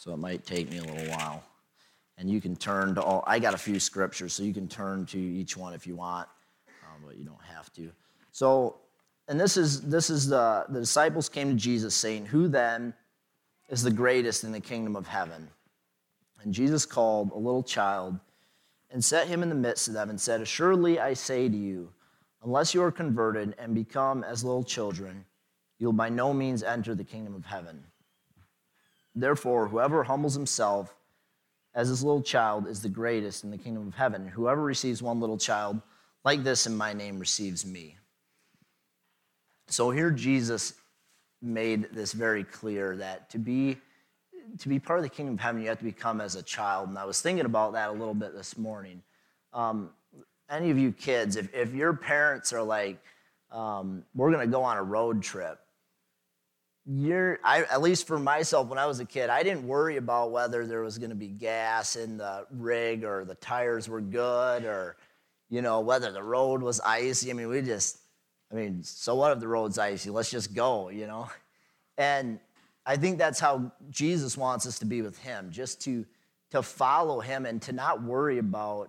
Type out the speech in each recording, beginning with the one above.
so it might take me a little while. And you can turn to all, I got a few scriptures, so you can turn to each one if you want, but you don't have to. So, and this is the disciples came to Jesus saying, "Who then is the greatest in the kingdom of heaven?" And Jesus called a little child and set him in the midst of them and said, "Assuredly I say to you, unless you are converted and become as little children, you will by no means enter the kingdom of heaven. Therefore, whoever humbles himself as this little child is the greatest in the kingdom of heaven. Whoever receives one little child like this in my name receives me." So here Jesus made this very clear that to be part of the kingdom of heaven, you have to become as a child. And I was thinking about that a little bit this morning. Any of you kids, if your parents are like, we're going to go on a road trip, at least for myself, when I was a kid, I didn't worry about whether there was going to be gas in the rig or the tires were good or, whether the road was icy. So what if the road's icy? Let's just go, And I think that's how Jesus wants us to be with him, just to follow him and to not worry about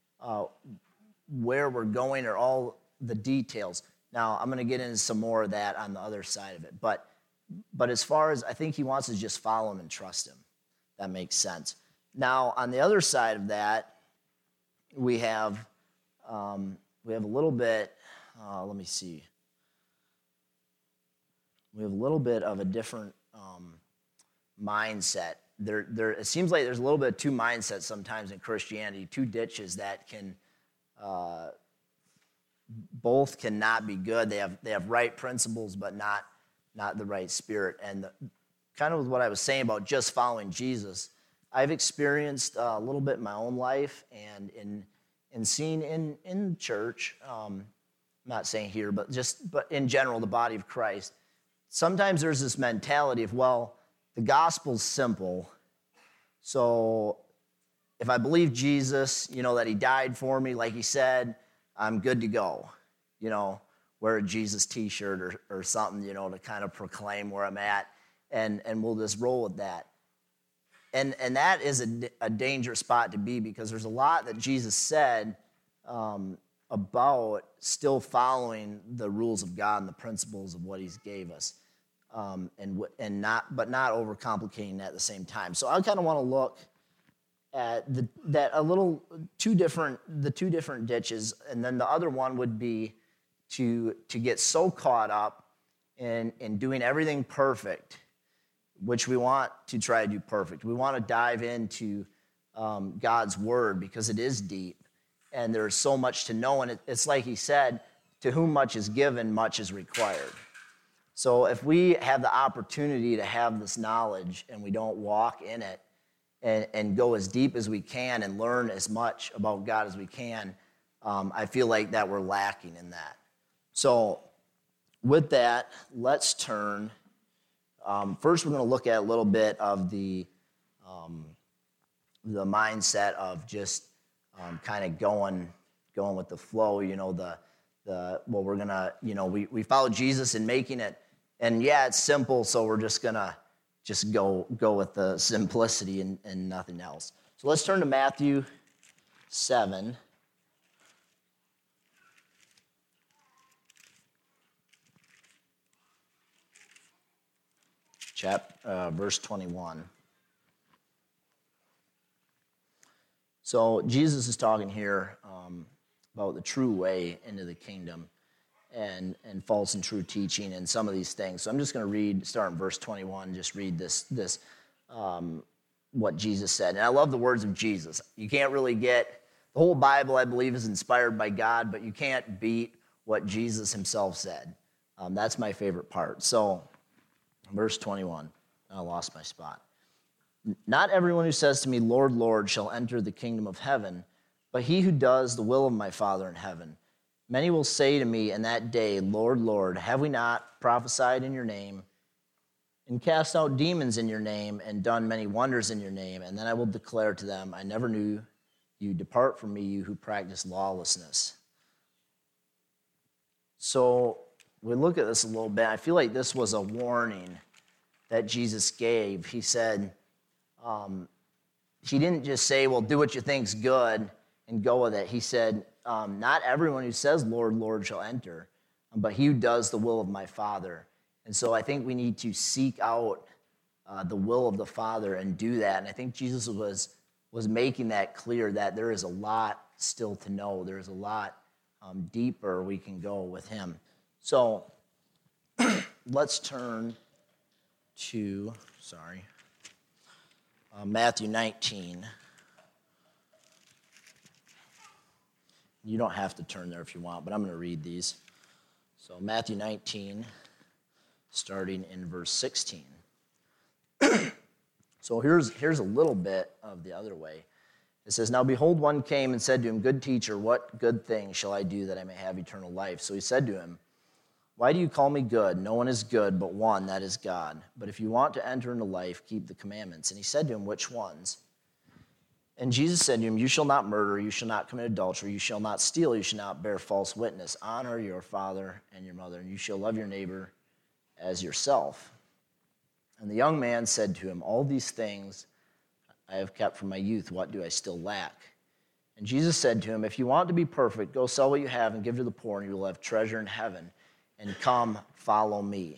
where we're going or all the details. Now, I'm going to get into some more of that on the other side of it. But as far as, I think he wants us to just follow him and trust him. That makes sense. Now, on the other side of that, we have a little bit, let me see. We have a little bit of a different mindset. It seems like there's a little bit of two mindsets sometimes in Christianity, two ditches that can, both cannot be good. They have right principles, but not the right spirit. And kind of what I was saying about just following Jesus, I've experienced a little bit in my own life and in seeing in church, I'm not saying here, but in general, the body of Christ. Sometimes there's this mentality of, well, the gospel's simple, so if I believe Jesus, that he died for me, like he said, I'm good to go. Wear a Jesus t-shirt or something, to kind of proclaim where I'm at, and we'll just roll with that. And that is a dangerous spot to be, because there's a lot that Jesus said about still following the rules of God and the principles of what he's gave us, and not overcomplicating that at the same time. So I kind of want to look at the two different ditches, and then the other one would be to get so caught up in doing everything perfect, which we want to try to do perfect. We want to dive into God's word because it is deep and there's so much to know. And it's like he said, to whom much is given, much is required. So if we have the opportunity to have this knowledge and we don't walk in it and go as deep as we can and learn as much about God as we can, I feel like that we're lacking in that. So with that, let's turn. First, we're going to look at a little bit of the mindset of just kind of going with the flow. We're gonna, we follow Jesus in making it, and it's simple, so we're just gonna go with the simplicity and nothing else. So let's turn to Matthew 7. Verse 21. So Jesus is talking here about the true way into the kingdom and false and true teaching and some of these things. So I'm just going to start in verse 21, just read this what Jesus said. And I love the words of Jesus. You can't really the whole Bible, I believe, is inspired by God, but you can't beat what Jesus himself said. That's my favorite part. So verse 21, I lost my spot. Not everyone who says to me, Lord, Lord, shall enter the kingdom of heaven, but he who does the will of my Father in heaven. Many will say to me in that day, Lord, Lord, have we not prophesied in your name and cast out demons in your name and done many wonders in your name? And then I will declare to them, I never knew you. Depart from me, you who practice lawlessness. So we look at this a little bit. I feel like this was a warning that Jesus gave. He said, he didn't just say, well, do what you think's good and go with it. He said, not everyone who says, Lord, Lord, shall enter, but he who does the will of my Father. And so I think we need to seek out the will of the Father and do that. And I think Jesus was making that clear, that there is a lot still to know. There's a lot deeper we can go with him. So let's turn to, Matthew 19. You don't have to turn there if you want, but I'm going to read these. So Matthew 19, starting in verse 16. So here's a little bit of the other way. It says, now behold, one came and said to him, good teacher, what good thing shall I do that I may have eternal life? So he said to him, why do you call me good? No one is good but one, that is God. But if you want to enter into life, keep the commandments. And he said to him, which ones? And Jesus said to him, you shall not murder, you shall not commit adultery, you shall not steal, you shall not bear false witness. Honor your father and your mother, and you shall love your neighbor as yourself. And the young man said to him, all these things I have kept from my youth. What do I still lack? And Jesus said to him, if you want to be perfect, go sell what you have and give to the poor, and you will have treasure in heaven. And come, follow me.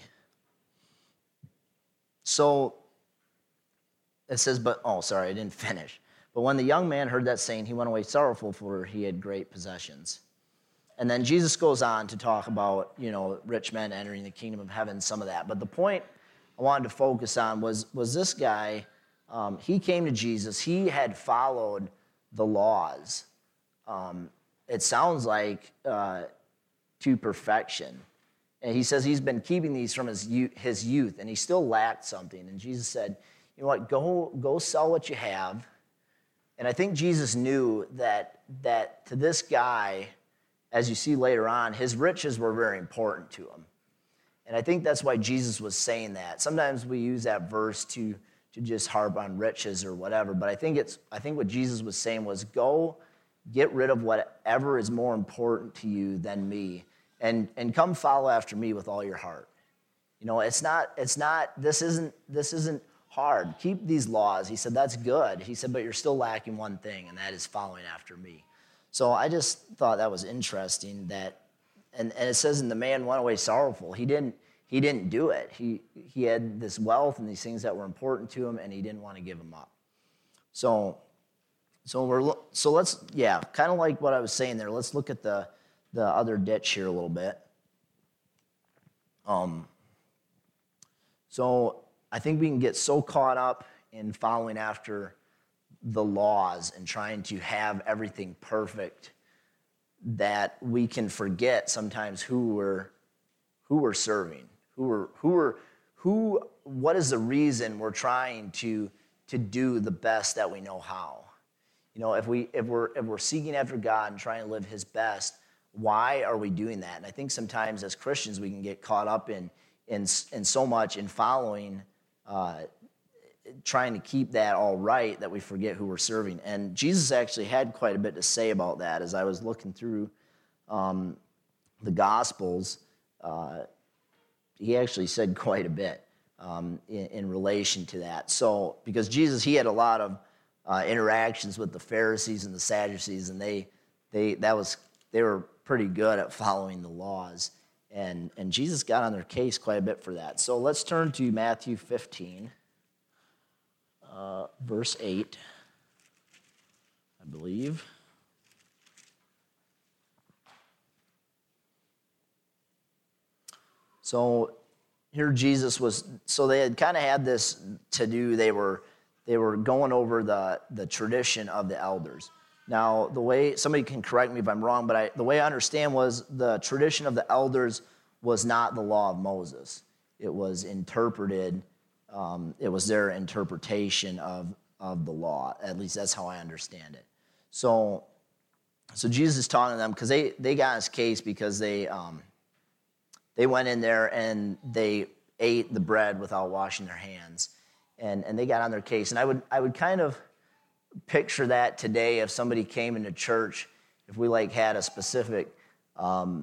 So it says, I didn't finish. But when the young man heard that saying, he went away sorrowful, for he had great possessions. And then Jesus goes on to talk about, rich men entering the kingdom of heaven, some of that. But the point I wanted to focus on was this guy, he came to Jesus. He had followed the laws. It sounds like to perfection. And he says he's been keeping these from his youth, and he still lacked something. And Jesus said, you know what, go sell what you have. And I think Jesus knew that to this guy, as you see later on, his riches were very important to him. And I think that's why Jesus was saying that. Sometimes we use that verse to just harp on riches or whatever, but I think what Jesus was saying was, go get rid of whatever is more important to you than me, and come follow after me with all your heart. This isn't hard. Keep these laws. He said, that's good. He said, but you're still lacking one thing, and that is following after me. So I just thought that was interesting and it says, and the man went away sorrowful. He didn't do it. He had this wealth and these things that were important to him, and he didn't want to give them up. So let's, kind of like what I was saying there. Let's look at the other ditch here a little bit. So I think we can get so caught up in following after the laws and trying to have everything perfect that we can forget sometimes who we're serving, what is the reason we're trying to do the best that we know how. If we're seeking after God and trying to live his best, why are we doing that? And I think sometimes as Christians we can get caught up in so much in following, trying to keep that all right, that we forget who we're serving. And Jesus actually had quite a bit to say about that. As I was looking through the Gospels, he actually said quite a bit in relation to that. So, because Jesus, he had a lot of interactions with the Pharisees and the Sadducees, and they were pretty good at following the laws. And Jesus got on their case quite a bit for that. So let's turn to Matthew 15. Verse 8, I believe. So here Jesus was, so they had kind of had this to do. They were going over the tradition of the elders. Now, the way, somebody can correct me if I'm wrong, but the way I understand was the tradition of the elders was not the law of Moses. It was interpreted. It was their interpretation of the law. At least that's how I understand it. So Jesus is talking to them because they got his case because they went in there and they ate the bread without washing their hands, and they got on their case. And I would kind of picture that today if somebody came into church, if we had a specific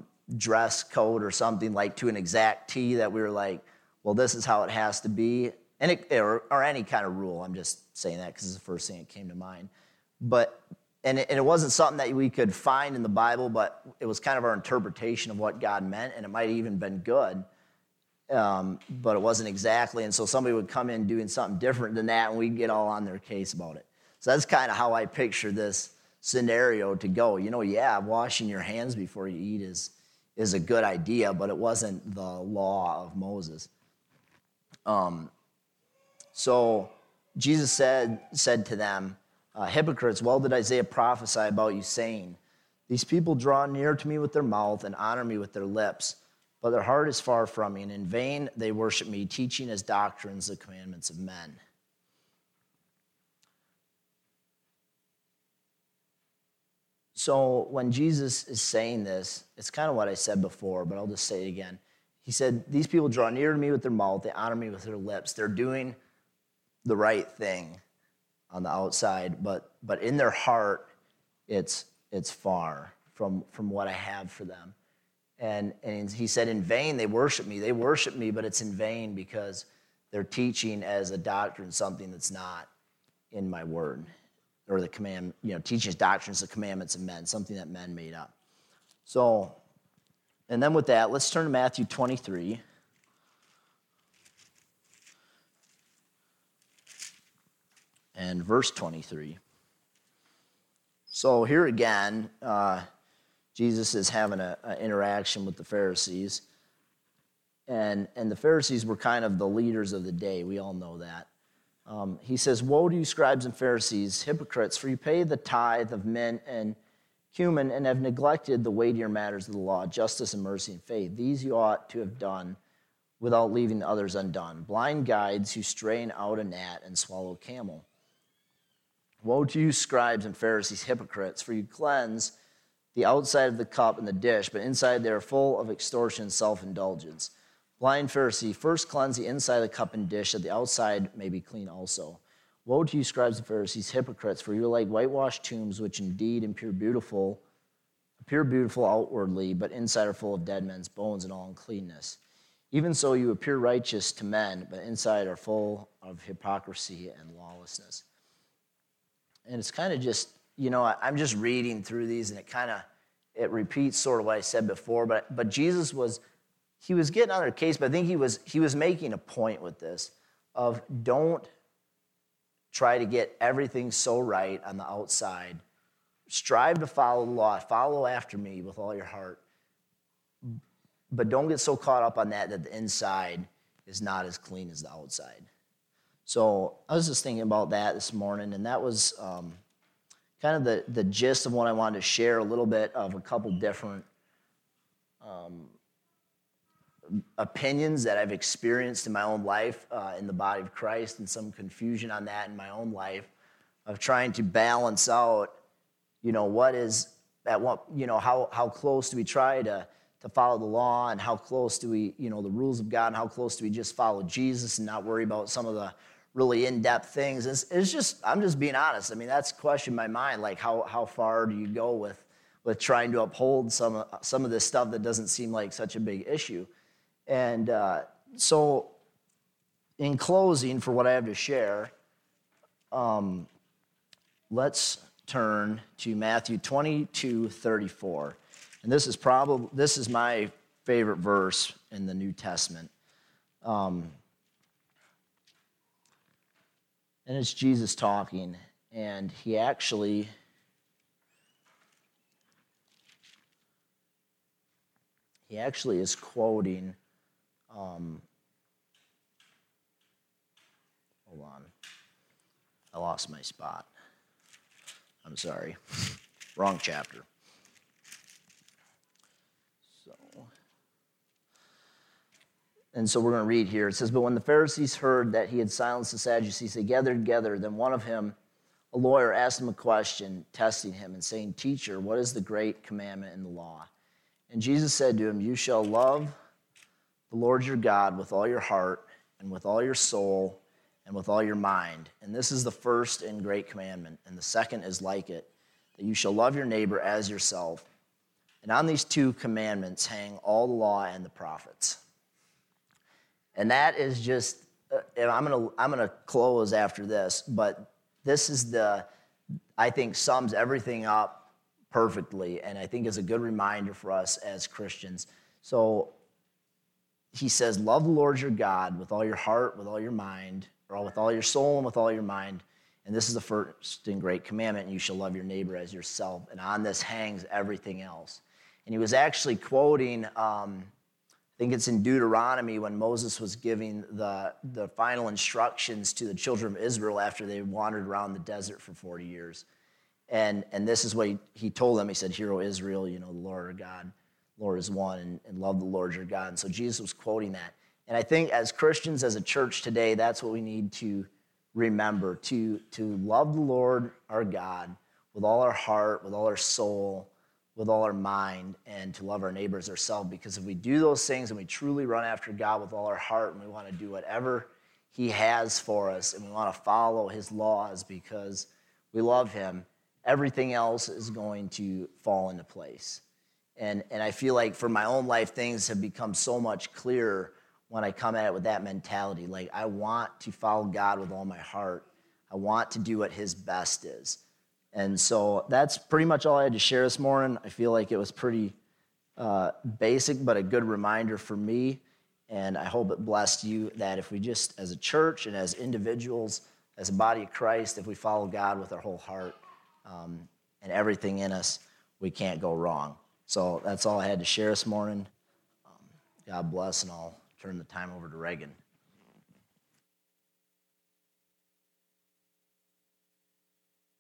dress code or something to an exact T that we were well, this is how it has to be. or any kind of rule. I'm just saying that because it's the first thing that came to mind. But it wasn't something that we could find in the Bible, but it was kind of our interpretation of what God meant, and it might have even been good, but it wasn't exactly. And so somebody would come in doing something different than that, and we'd get all on their case about it. So that's kind of how I picture this scenario to go. Washing your hands before you eat is a good idea, but it wasn't the law of Moses. So Jesus said to them, hypocrites, well did Isaiah prophesy about you, saying, these people draw near to me with their mouth and honor me with their lips, but their heart is far from me, and in vain they worship me, teaching as doctrines the commandments of men. So when Jesus is saying this, it's kind of what I said before, but I'll just say it again. He said, these people draw near to me with their mouth, they honor me with their lips. They're doing the right thing on the outside, but in their heart, it's far from what I have for them. And he said, in vain they worship me. They worship me, but it's in vain because they're teaching as a doctrine something that's not in my word. Or the command, teaching as doctrines, the commandments of men, something that men made up. So, and then with that, let's turn to Matthew 23. And verse 23. So here again, Jesus is having an interaction with the Pharisees. And the Pharisees were kind of the leaders of the day. We all know that. He says, woe to you, scribes and Pharisees, hypocrites, for you pay the tithe of mint and cumin and have neglected the weightier matters of the law, justice and mercy and faith. These you ought to have done without leaving the others undone. Blind guides who strain out a gnat and swallow a camel. Woe to you, scribes and Pharisees, hypocrites, for you cleanse the outside of the cup and the dish, but inside they are full of extortion and self-indulgence. Blind Pharisee, first cleanse the inside of the cup and dish, that the outside may be clean also. Woe to you, scribes and Pharisees, hypocrites, for you are like whitewashed tombs, which indeed appear beautiful outwardly, but inside are full of dead men's bones and all uncleanness. Even so you appear righteous to men, but inside are full of hypocrisy and lawlessness. And it's kind of just, I'm just reading through these, and it repeats sort of what I said before, but Jesus was getting on their case, but I think he was making a point with this of don't try to get everything so right on the outside. Strive to follow the law. Follow after me with all your heart. But don't get so caught up on that the inside is not as clean as the outside. So I was just thinking about that this morning, and that was kind of the gist of what I wanted to share, a little bit of a couple different opinions that I've experienced in my own life in the body of Christ, and some confusion on that in my own life of trying to balance out, what is at what, how close do we try to follow the law, and how close do we, the rules of God, and how close do we just follow Jesus and not worry about some of the really in-depth things. It's just, I'm just being honest. I mean, that's a question in my mind, like how far do you go with trying to uphold some of this stuff that doesn't seem like such a big issue. And so in closing, for what I have to share, let's turn to Matthew 22:34. And this is my favorite verse in the New Testament. And it's Jesus talking, and he actually is quoting, hold on, I lost my spot. I'm sorry, wrong chapter. So we're going to read here. It says, but when the Pharisees heard that he had silenced the Sadducees, they gathered together. Then one of them, a lawyer, asked him a question, testing him and saying, Teacher, what is the great commandment in the law? And Jesus said to him, you shall love the Lord your God with all your heart and with all your soul and with all your mind. And this is the first and great commandment. And the second is like it, that you shall love your neighbor as yourself. And on these two commandments hang all the law and the prophets. And that is just, and I'm gonna close after this, but this is I think sums everything up perfectly, and I think is a good reminder for us as Christians. So he says, love the Lord your God with all your heart, with all your mind, or with all your soul and with all your mind. And this is the first and great commandment, and you shall love your neighbor as yourself. And on this hangs everything else. And he was actually quoting, I think it's in Deuteronomy, when Moses was giving the final instructions to the children of Israel after they wandered around the desert for 40 years. And this is what he told them. He said, hear, O Israel, the Lord our God, Lord is one, and love the Lord your God. And so Jesus was quoting that. And I think as Christians, as a church today, that's what we need to remember, to love the Lord our God with all our heart, with all our soul, with all our mind, and to love our neighbors ourselves. Because if we do those things and we truly run after God with all our heart, and we want to do whatever he has for us, and we want to follow his laws because we love him, everything else is going to fall into place. And I feel like for my own life, things have become so much clearer when I come at it with that mentality. Like, I want to follow God with all my heart. I want to do what his best is. And so that's pretty much all I had to share this morning. I feel like it was pretty basic, but a good reminder for me. And I hope it blessed you that if we just, as a church and as individuals, as a body of Christ, if we follow God with our whole heart and everything in us, we can't go wrong. So that's all I had to share this morning. God bless, and I'll turn the time over to Reagan.